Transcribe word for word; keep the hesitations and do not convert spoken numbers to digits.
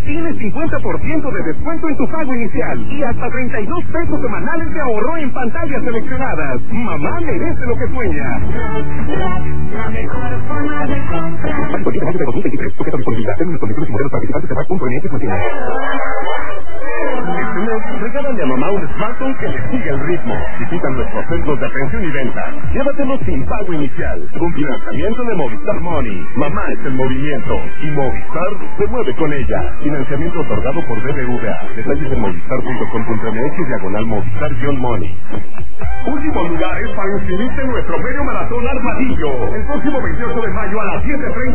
tienes cincuenta por ciento de descuento en tu pago inicial y hasta treinta y dos pesos semanales de ahorro en pantallas seleccionadas. Mamá merece lo que sueña. La mejor forma de comprar. Válido diez de mayo de dos mil veintitrés. Sujeta disponibilidad. Términos, condiciones y modelos participantes de punto m x contiene. Este mes, regálale a mamá un smartphone que le siga el ritmo. Visita nuestros centros de atención y venta. Llévatelo sin pago inicial. Con financiamiento de Movistar Money. Mamá es el movimiento. Y Movistar se mueve con ella. Financiamiento otorgado por B B V A. Detalles en movistar punto com punto m x diagonal Movistar-Money. Últimos lugares para inscribirse en nuestro medio maratón Armadillo. El próximo veintiocho de mayo a las siete treinta.